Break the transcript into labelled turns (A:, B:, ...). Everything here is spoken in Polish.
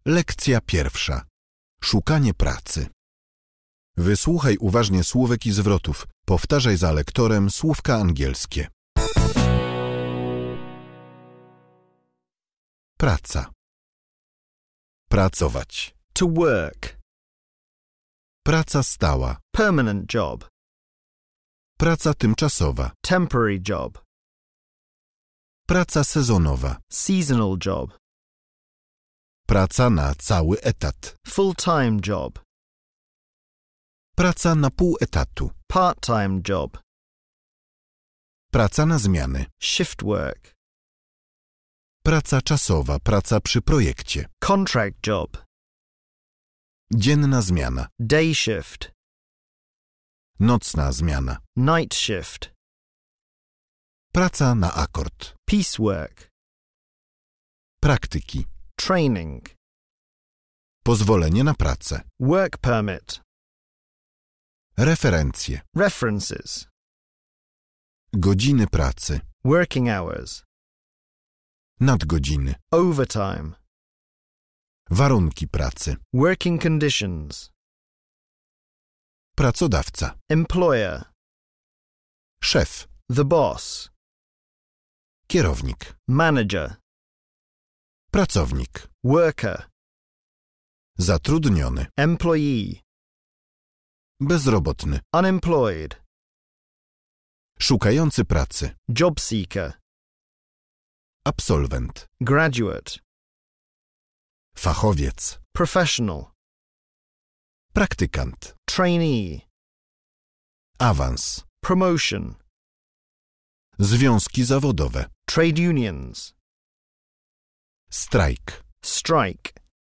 A: Lekcja pierwsza. Szukanie pracy. Wysłuchaj uważnie słówek i zwrotów. Powtarzaj za lektorem słówka angielskie. Praca. Pracować.
B: To work.
A: Praca stała.
B: Permanent job.
A: Praca tymczasowa.
B: Temporary job.
A: Praca sezonowa.
B: Seasonal job.
A: Praca na cały etat.
B: Full-time job.
A: Praca na pół etatu.
B: Part-time job.
A: Praca na zmiany.
B: Shift work.
A: Praca czasowa. Praca przy projekcie.
B: Contract job.
A: Dzienna zmiana.
B: Day shift.
A: Nocna zmiana.
B: Night shift.
A: Praca na akord.
B: Piecework.
A: Praktyki.
B: Training.
A: Pozwolenie na pracę.
B: Work permit.
A: Referencje.
B: References.
A: Godziny pracy.
B: Working hours.
A: Nadgodziny.
B: Overtime.
A: Warunki pracy.
B: Working conditions.
A: Pracodawca.
B: Employer.
A: Szef.
B: The boss.
A: Kierownik.
B: Manager.
A: Pracownik.
B: Worker.
A: Zatrudniony.
B: Employee.
A: Bezrobotny.
B: Unemployed.
A: Szukający pracy.
B: Job seeker.
A: Absolwent.
B: Graduate.
A: Fachowiec.
B: Professional.
A: Praktykant.
B: Trainee.
A: Awans.
B: Promotion.
A: Związki zawodowe.
B: Trade unions.
A: Strajk.
B: Strike.